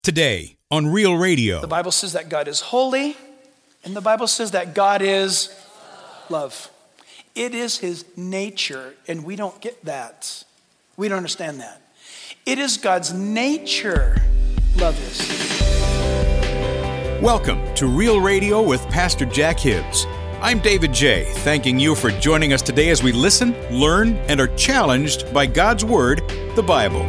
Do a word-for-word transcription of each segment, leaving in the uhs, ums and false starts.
Today on Real Radio. The Bible says that God is holy, and the Bible says that God is love. It is his nature, and we don't get that. We don't understand that. It is God's nature, love is. Welcome to Real Radio with Pastor Jack Hibbs. I'm David J., thanking you for joining us today as we listen, learn, and are challenged by God's Word, the Bible.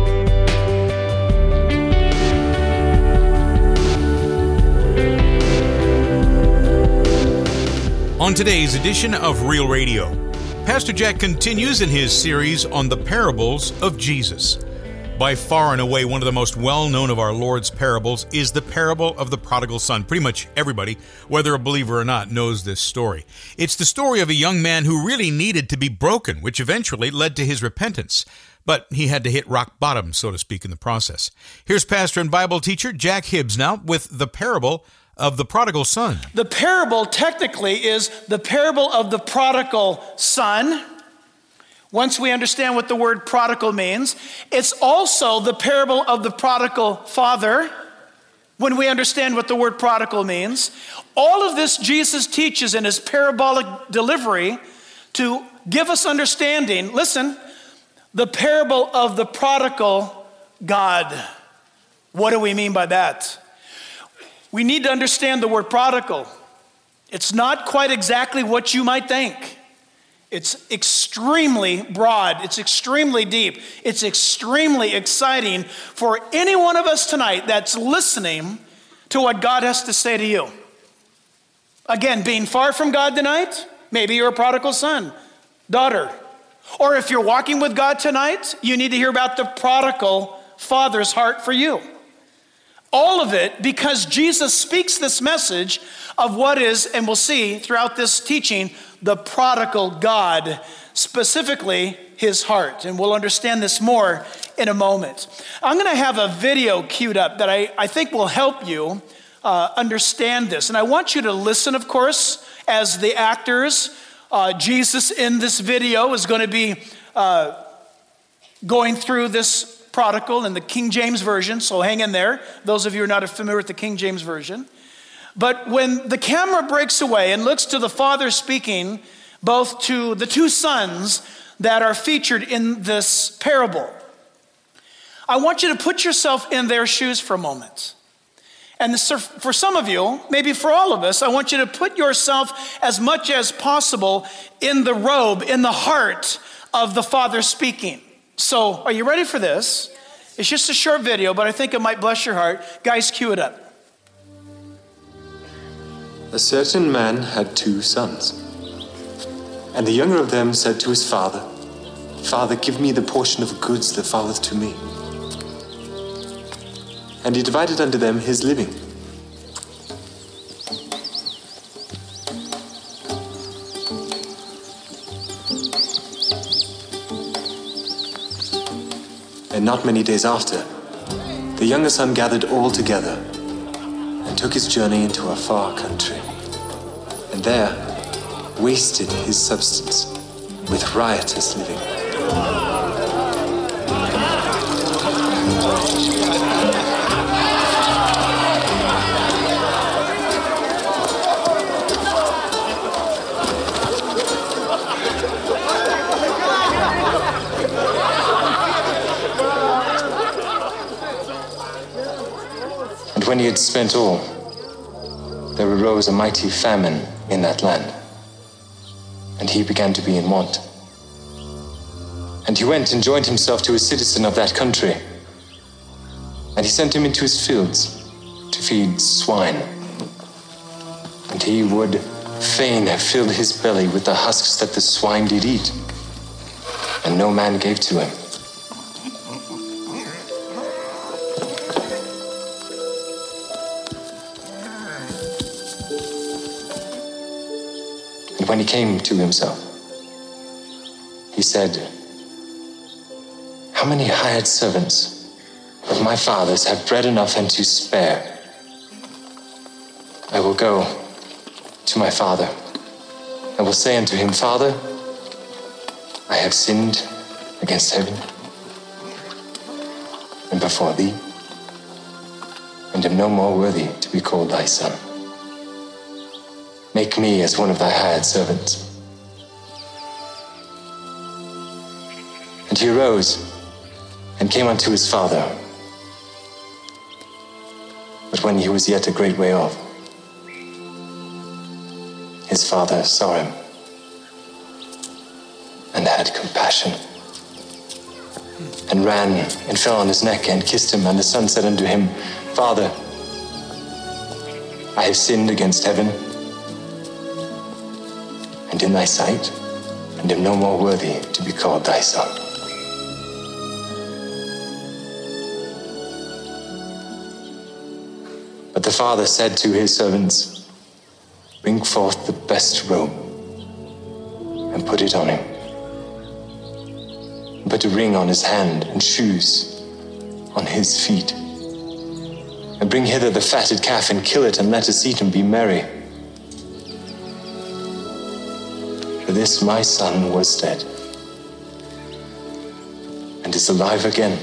On today's edition of Real Radio, Pastor Jack continues in his series on the parables of Jesus. By far and away, one of the most well-known of our Lord's parables is the parable of the prodigal son. Pretty much everybody, whether a believer or not, knows this story. It's the story of a young man who really needed to be broken, which eventually led to his repentance. But he had to hit rock bottom, so to speak, in the process. Here's pastor and Bible teacher Jack Hibbs now with the parable of the prodigal son. The parable technically is the parable of the prodigal son. Once we understand what the word prodigal means, it's also the parable of the prodigal father. When we understand what the word prodigal means, all of this Jesus teaches in his parabolic delivery to give us understanding. Listen, the parable of the prodigal God. What do we mean by that? We need to understand the word prodigal. It's not quite exactly what you might think. It's extremely broad. It's extremely deep. It's extremely exciting for any one of us tonight that's listening to what God has to say to you. Again, being far from God tonight, maybe you're a prodigal son, daughter. Or if you're walking with God tonight, you need to hear about the prodigal father's heart for you. All of it because Jesus speaks this message of what is, and we'll see throughout this teaching, the prodigal God, specifically his heart. And we'll understand this more in a moment. I'm going to have a video queued up that I, I think will help you uh, understand this. And I want you to listen, of course, as the actors. Uh, Jesus in this video is going to be uh, going through this prodigal in the King James Version, so hang in there, those of you who are not familiar with the King James Version. But when the camera breaks away and looks to the father speaking both to the two sons that are featured in this parable, I want you to put yourself in their shoes for a moment. And for some of you, maybe for all of us, I want you to put yourself as much as possible in the robe, in the heart of the father speaking. So, are you ready for this? Yes. It's just a short video, but I think it might bless your heart. Guys, cue it up. A certain man had two sons. And the younger of them said to his father, "Father, give me the portion of goods that falleth to me." And he divided unto them his living. And not many days after, the younger son gathered all together and took his journey into a far country, and there wasted his substance with riotous living. When he had spent all, there arose a mighty famine in that land, and he began to be in want. And he went and joined himself to a citizen of that country, and he sent him into his fields to feed swine. And he would fain have filled his belly with the husks that the swine did eat, and no man gave to him. When he came to himself, he said, "How many hired servants of my father's have bread enough and to spare? I will go to my father. I will say unto him, Father, I have sinned against heaven and before thee, and am no more worthy to be called thy son. Make me as one of thy hired servants. And he arose and came unto his father. But when he was yet a great way off, his father saw him and had compassion, and ran and fell on his neck and kissed him. And the son said unto him, Father, I have sinned against heaven and in thy sight, and am no more worthy to be called thy son. But the father said to his servants, Bring forth the best robe and put it on him. And put a ring on his hand and shoes on his feet. And bring hither the fatted calf and kill it, and let us eat and be merry. For this my son was dead and is alive again.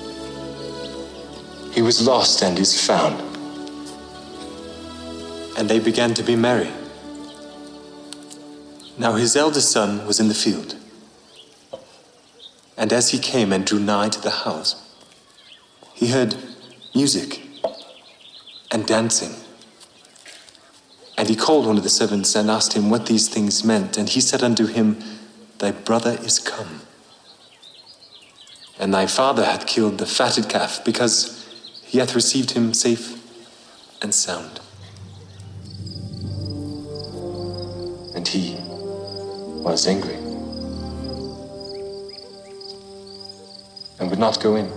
He was lost and is found. And they began to be merry. Now his eldest son was in the field. And as he came and drew nigh to the house, he heard music and dancing. And he called one of the servants and asked him what these things meant. And he said unto him, Thy brother is come, and thy father hath killed the fatted calf, because he hath received him safe and sound. And he was angry and would not go in.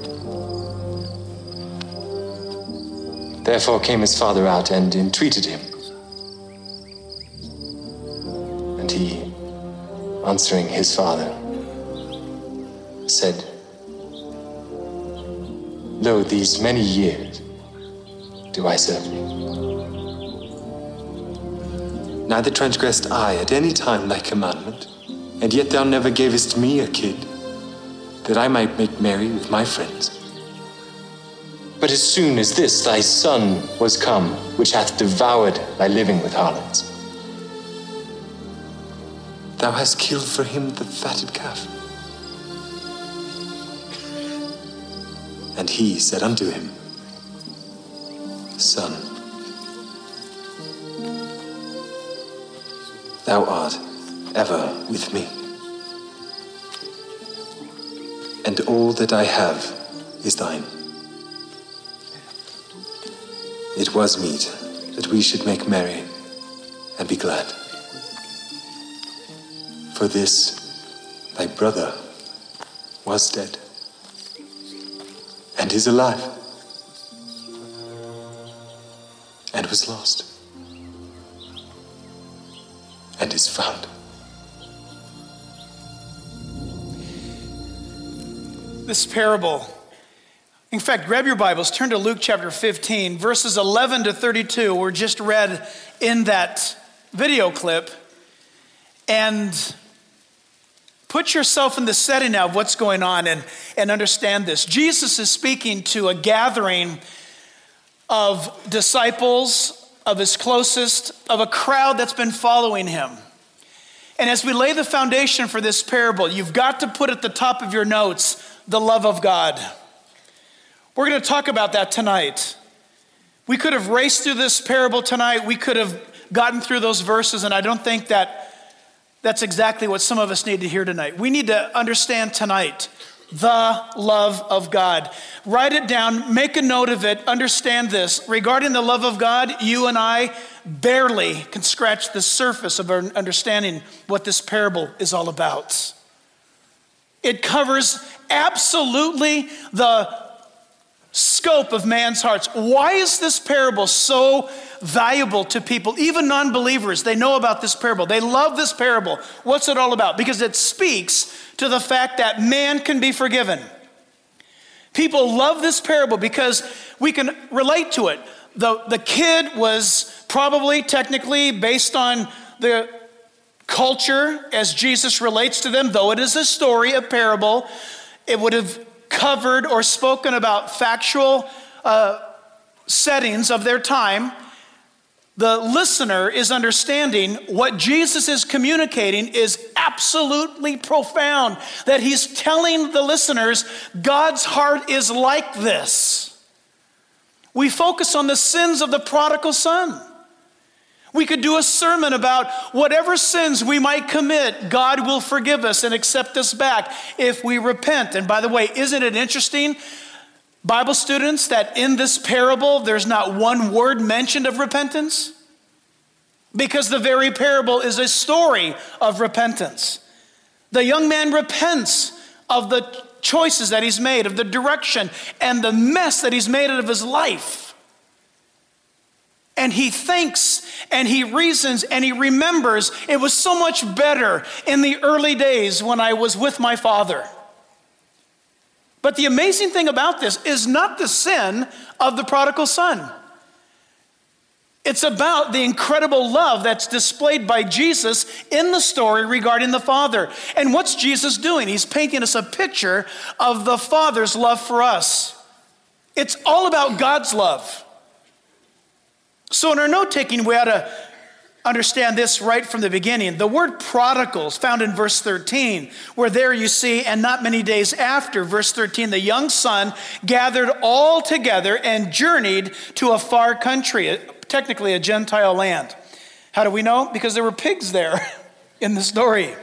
Therefore came his father out and entreated him. And he, answering his father, said, Lo, these many years do I serve thee. Neither transgressed I at any time thy commandment, and yet thou never gavest me a kid, that I might make merry with my friends. But as soon as this thy son was come, which hath devoured thy living with harlots, thou hast killed for him the fatted calf. And he said unto him, Son, thou art ever with me, and all that I have is thine. It was meet that we should make merry and be glad. For this thy brother was dead and is alive, and was lost and is found. This parable, in fact, grab your Bibles, turn to Luke chapter fifteen, verses eleven to thirty-two were just read in that video clip, and put yourself in the setting of what's going on and, and understand this. Jesus is speaking to a gathering of disciples, of his closest, of a crowd that's been following him. And as we lay the foundation for this parable, you've got to put at the top of your notes the love of God. We're going to talk about that tonight. We could have raced through this parable tonight. We could have gotten through those verses, and I don't think that that's exactly what some of us need to hear tonight. We need to understand tonight the love of God. Write it down, make a note of it, understand this. Regarding the love of God, you and I barely can scratch the surface of our understanding what this parable is all about. It covers absolutely the scope of man's hearts. Why is this parable so valuable to people, even non-believers? They know about this parable. They love this parable. What's it all about? Because it speaks to the fact that man can be forgiven. People love this parable because we can relate to it. The, the kid was probably technically based on the culture as Jesus relates to them, though it is a story, a parable, it would have covered or spoken about factual uh, settings of their time, the listener is understanding what Jesus is communicating is absolutely profound, that he's telling the listeners God's heart is like this. We focus on the sins of the prodigal son. We could do a sermon about whatever sins we might commit, God will forgive us and accept us back if we repent. And by the way, isn't it interesting, Bible students, that in this parable, there's not one word mentioned of repentance? Because the very parable is a story of repentance. The young man repents of the choices that he's made, of the direction and the mess that he's made of his life. And he thinks and he reasons and he remembers, it was so much better in the early days when I was with my father. But the amazing thing about this is not the sin of the prodigal son. It's about the incredible love that's displayed by Jesus in the story regarding the Father. And what's Jesus doing? He's painting us a picture of the Father's love for us. It's all about God's love. So in our note-taking, we ought to understand this right from the beginning. The word prodigal is found in verse thirteen, where there you see, and not many days after, verse thirteen, the young son gathered all together and journeyed to a far country, technically a Gentile land. How do we know? Because there were pigs there in the story.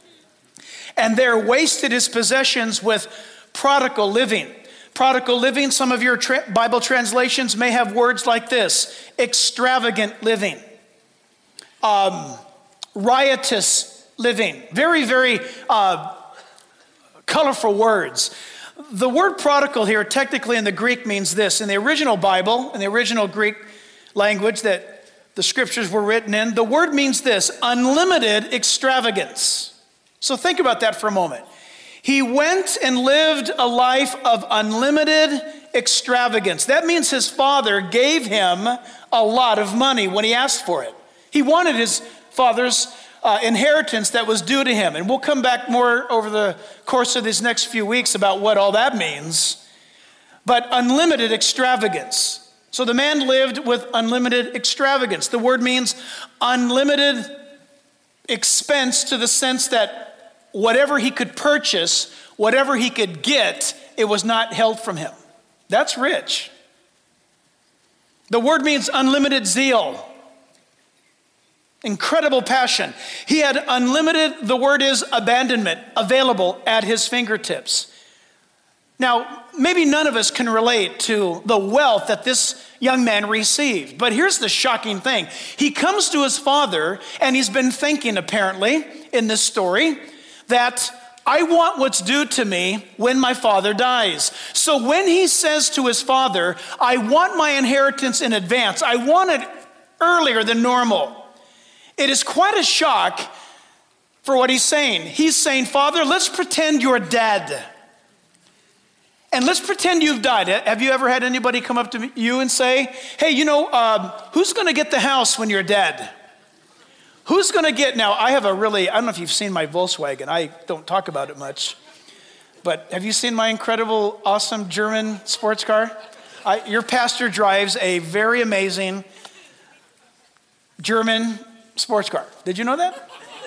And there wasted his possessions with prodigal living. Prodigal living, some of your tra- Bible translations may have words like this: extravagant living. Um, riotous living. Very, very uh, colorful words. The word prodigal here technically in the Greek means this. In the original Bible, in the original Greek language that the scriptures were written in, the word means this: unlimited extravagance. So think about that for a moment. He went and lived a life of unlimited extravagance. That means his father gave him a lot of money when he asked for it. He wanted his father's uh, inheritance that was due to him. And we'll come back more over the course of these next few weeks about what all that means. But unlimited extravagance. So the man lived with unlimited extravagance. The word means unlimited expense, to the sense that whatever he could purchase, whatever he could get, it was not held from him. That's rich. The word means unlimited zeal. Incredible passion. He had unlimited, the word is abandonment, available at his fingertips. Now, maybe none of us can relate to the wealth that this young man received, but here's the shocking thing. He comes to his father, and he's been thinking, apparently, in this story, that I want what's due to me when my father dies. So when he says to his father, I want my inheritance in advance, I want it earlier than normal, it is quite a shock for what he's saying. He's saying, Father, let's pretend you're dead. And let's pretend you've died. Have you ever had anybody come up to you and say, hey, you know, um, who's going to get the house when you're dead? Who's going to get, now I have a really, I don't know if you've seen my Volkswagen. I don't talk about it much. But have you seen my incredible, awesome German sports car? I, your pastor drives a very amazing German sports car. Did you know that?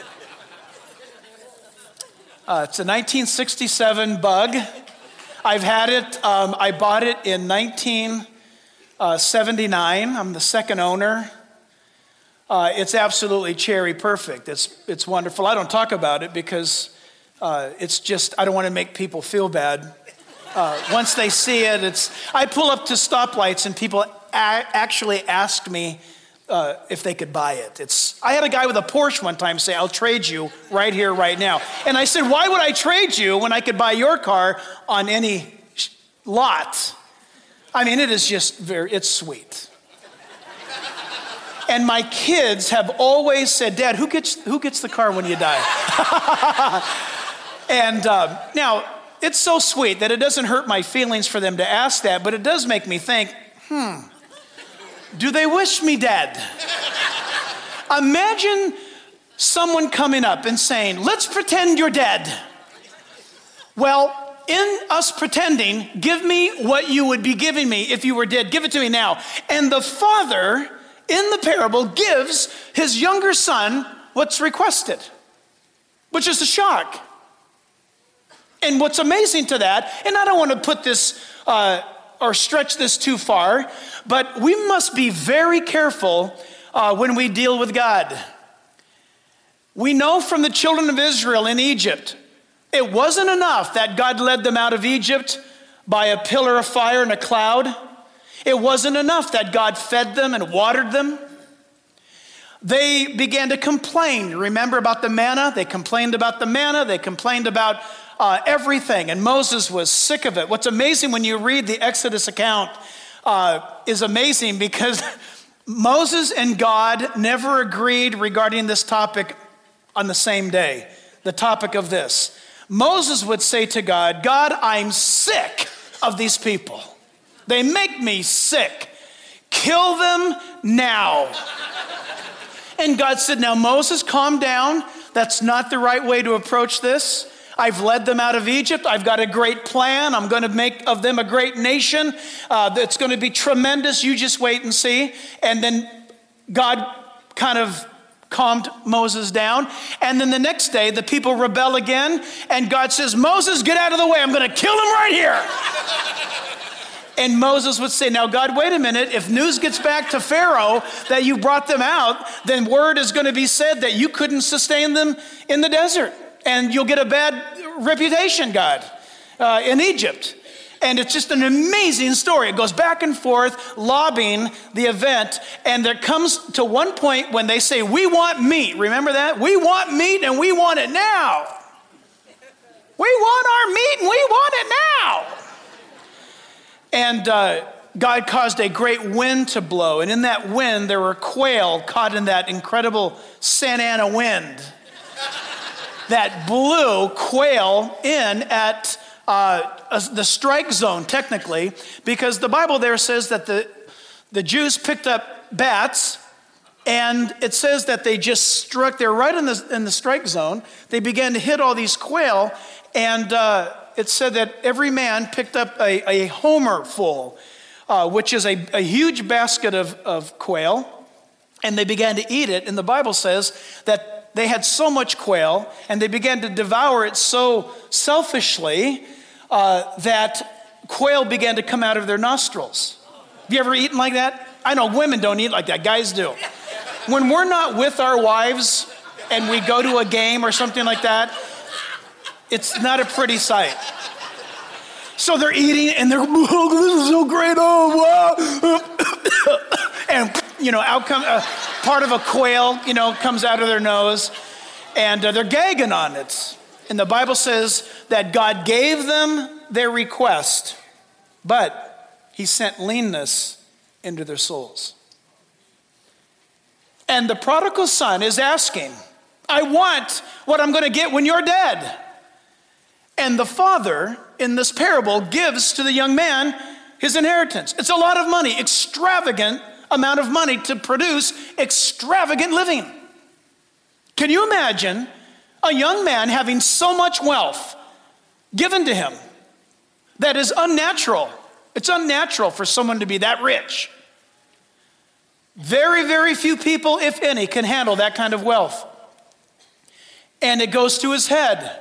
Uh, it's a nineteen sixty-seven Bug. I've had it. Um, I bought it in nineteen seventy-nine. I'm the second owner. Uh, it's absolutely cherry perfect. It's it's wonderful. I don't talk about it because uh, it's just, I don't want to make people feel bad. Uh, once they see it, it's, I pull up to stoplights and people a- actually ask me uh, if they could buy it. It's, I had a guy with a Porsche one time say, I'll trade you right here, right now. And I said, why would I trade you when I could buy your car on any sh- lot? I mean, it is just very, it's sweet. And my kids have always said, Dad, who gets who gets the car when you die? And uh, now, it's so sweet that it doesn't hurt my feelings for them to ask that, but it does make me think, hmm, do they wish me dead? Imagine someone coming up and saying, let's pretend you're dead. Well, in us pretending, give me what you would be giving me if you were dead. Give it to me now. And the father in the parable gives his younger son what's requested, which is a shock. And what's amazing to that, and I don't want to put this uh, or stretch this too far, but we must be very careful uh, when we deal with God. We know from the children of Israel in Egypt, it wasn't enough that God led them out of Egypt by a pillar of fire and a cloud. It wasn't enough that God fed them and watered them. They began to complain. Remember about the manna? They complained about the manna. They complained about uh, everything. And Moses was sick of it. What's amazing when you read the Exodus account uh, is amazing because Moses and God never agreed regarding this topic on the same day. The topic of this. Moses would say to God, God, I'm sick of these people. They make me sick. Kill them now. And God said, now Moses, calm down. That's not the right way to approach this. I've led them out of Egypt. I've got a great plan. I'm going to make of them a great nation. Uh, it's going to be tremendous. You just wait and see. And then God kind of calmed Moses down. And then the next day, the people rebel again. And God says, Moses, get out of the way. I'm going to kill him right here. And Moses would say, now, God, wait a minute. If news gets back to Pharaoh that you brought them out, then word is going to be said that you couldn't sustain them in the desert. And you'll get a bad reputation, God, uh, in Egypt. And it's just an amazing story. It goes back and forth, lobbying the event. And there comes to one point when they say, we want meat. Remember that? We want meat and we want it now. We want our meat and we want it now. And uh, God caused a great wind to blow. And in that wind, there were quail caught in that incredible Santa Ana wind that blew quail in at uh, the strike zone, technically, because the Bible there says that the, the Jews picked up bats, and it says that they just struck, they're right in the, in the strike zone. They began to hit all these quail, and uh, it said that every man picked up a, a homer full, uh, which is a, a huge basket of, of quail, and they began to eat it. And the Bible says that they had so much quail, and they began to devour it so selfishly uh, that quail began to come out of their nostrils. Have you ever eaten like that? I know women don't eat like that, guys do. When we're not with our wives and we go to a game or something like that, it's not a pretty sight. So they're eating and they're, oh, this is so great, oh, wow. And, you know, out come, uh, part of a quail, you know, comes out of their nose, and uh, they're gagging on it. And the Bible says that God gave them their request, but he sent leanness into their souls. And the prodigal son is asking, I want what I'm going to get when you're dead. And the father in this parable gives to the young man his inheritance. It's a lot of money, extravagant amount of money to produce extravagant living. Can you imagine a young man having so much wealth given to him that is unnatural? It's unnatural for someone to be that rich. Very, very few people, if any, can handle that kind of wealth. And it goes to his head.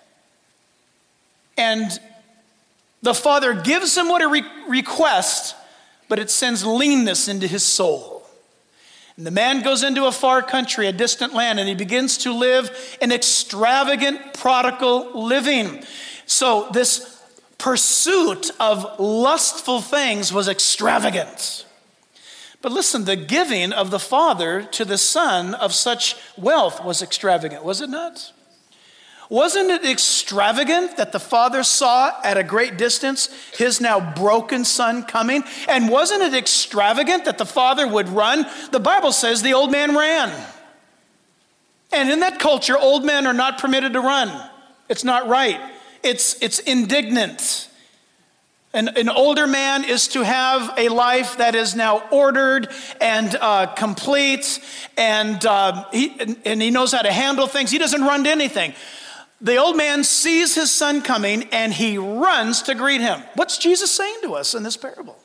And the father gives him what he re- requests, but it sends leanness into his soul. And the man goes into a far country, a distant land, and he begins to live an extravagant, prodigal living. So this pursuit of lustful things was extravagant. But listen, the giving of the father to the son of such wealth was extravagant, was it not? Wasn't it extravagant that the father saw at a great distance his now broken son coming? And wasn't it extravagant that the father would run? The Bible says the old man ran. And in that culture, old men are not permitted to run. It's not right. It's, it's indignant. An, an older man is to have a life that is now ordered and uh, complete, and, uh, he, and, and he knows how to handle things. He doesn't run to anything. The old man sees his son coming and he runs to greet him. What's Jesus saying to us in this parable?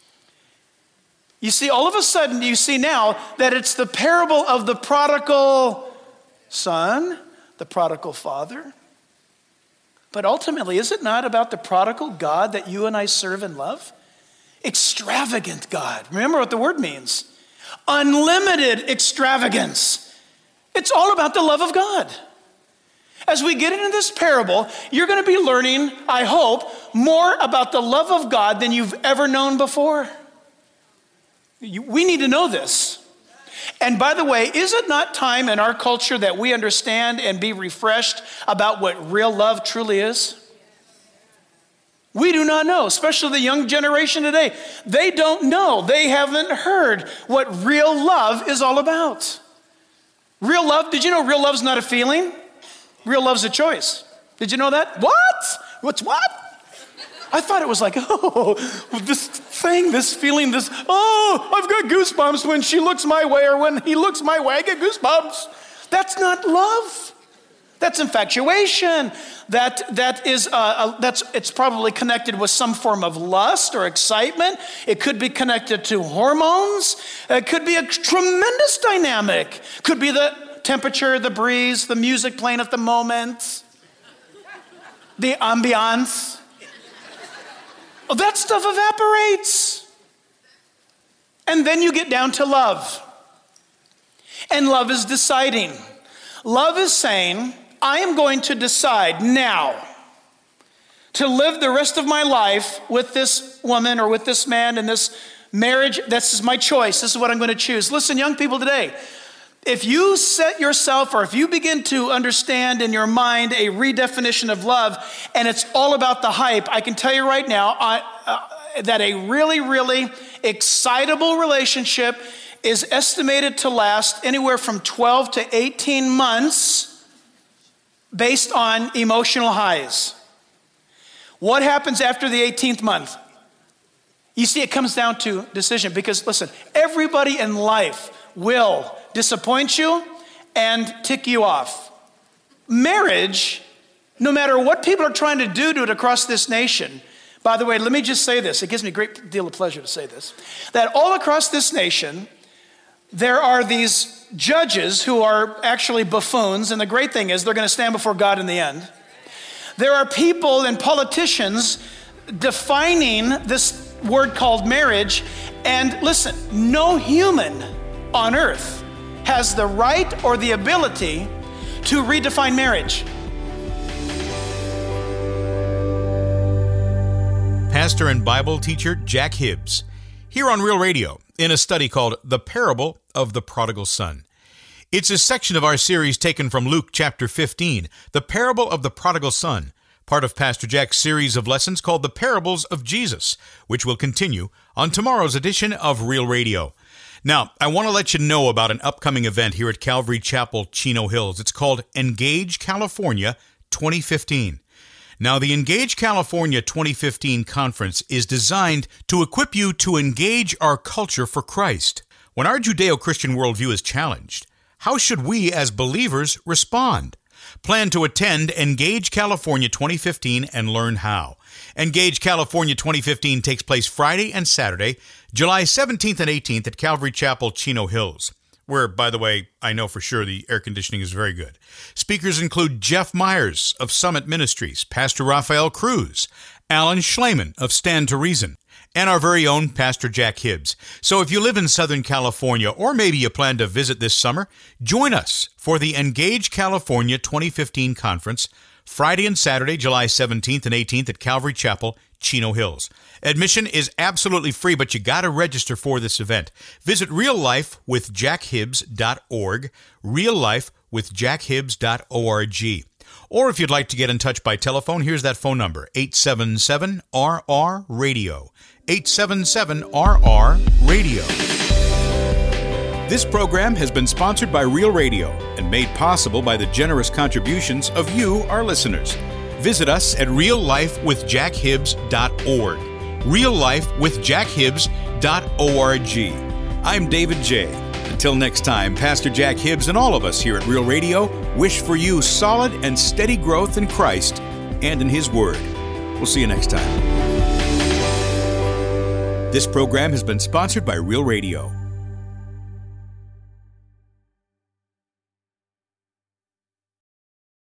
You see, all of a sudden, you see now that it's the parable of the prodigal son, the prodigal father. But ultimately, is it not about the prodigal God that you and I serve and love? Extravagant God. Remember what the word means. Unlimited extravagance. It's all about the love of God. As we get into this parable, you're going to be learning, I hope, more about the love of God than you've ever known before. You, we need to know this. And by the way, is it not time in our culture that we understand and be refreshed about what real love truly is? We do not know, especially the young generation today. They don't know. They haven't heard what real love is all about. Real love, did you know real love's not a feeling? Real love's a choice. Did you know that? What? What's what? I thought it was like, oh, this thing, this feeling, this, oh, I've got goosebumps when she looks my way or when he looks my way, I get goosebumps. That's not love. That's infatuation. That, that is, uh, uh, that's, it's probably connected with some form of lust or excitement. It could be connected to hormones. It could be a tremendous dynamic. Could be the temperature, the breeze, the music playing at the moment, the ambiance. Oh, that stuff evaporates. And then you get down to love. And love is deciding. Love is saying, I am going to decide now to live the rest of my life with this woman or with this man in this marriage. This is my choice. This is what I'm going to choose. Listen, young people today, if you set yourself or if you begin to understand in your mind a redefinition of love and it's all about the hype, I can tell you right now I, uh, that a really, really excitable relationship is estimated to last anywhere from twelve to eighteen months based on emotional highs. What happens after the eighteenth month? You see, it comes down to decision because, listen, everybody in life will disappoint you and tick you off. Marriage, no matter what people are trying to do to it across this nation, by the way, let me just say this. It gives me a great deal of pleasure to say this. That all across this nation, there are these judges who are actually buffoons, and the great thing is they're going to stand before God in the end. There are people and politicians defining this word called marriage, and listen, no human on earth has the right or the ability to redefine marriage. Pastor and Bible teacher Jack Hibbs, here on Real Radio, in a study called The Parable of the Prodigal Son. It's a section of our series taken from Luke chapter fifteen, The Parable of the Prodigal Son, part of Pastor Jack's series of lessons called The Parables of Jesus, which will continue on tomorrow's edition of Real Radio. Now, I want to let you know about an upcoming event here at Calvary Chapel, Chino Hills. It's called Engage California twenty fifteen. Now, the Engage California twenty fifteen conference is designed to equip you to engage our culture for Christ. When our Judeo-Christian worldview is challenged, how should we as believers respond? Plan to attend Engage California twenty fifteen and learn how. Engage California twenty fifteen takes place Friday and Saturday, July seventeenth and eighteenth at Calvary Chapel, Chino Hills, where, by the way, I know for sure the air conditioning is very good. Speakers include Jeff Myers of Summit Ministries, Pastor Raphael Cruz, Alan Schleiman of Stand to Reason, and our very own Pastor Jack Hibbs. So if you live in Southern California, or maybe you plan to visit this summer, join us for the Engage California twenty fifteen conference, Friday and Saturday, July seventeenth and eighteenth at Calvary Chapel, Chino Hills. Admission is absolutely free, but you got to register for this event. Visit real life with jack hibbs dot org, real life with jack hibbs dot org. Or if you'd like to get in touch by telephone, here's that phone number, eight seven seven R R radio, eight seven seven R R radio. This program has been sponsored by Real Radio and made possible by the generous contributions of you, our listeners. Visit us at real life with jack hibbs dot org, real life with jack hibbs dot org. I'm David J. Until next time, Pastor Jack Hibbs and all of us here at Real Radio wish for you solid and steady growth in Christ and in His Word. We'll see you next time. This program has been sponsored by Real Radio.